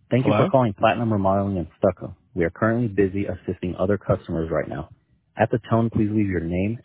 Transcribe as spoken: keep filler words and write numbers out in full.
Thank you for Hello? calling Platinum Remodeling and Stucco. We are currently busy assisting other customers right now. At the tone, please leave your name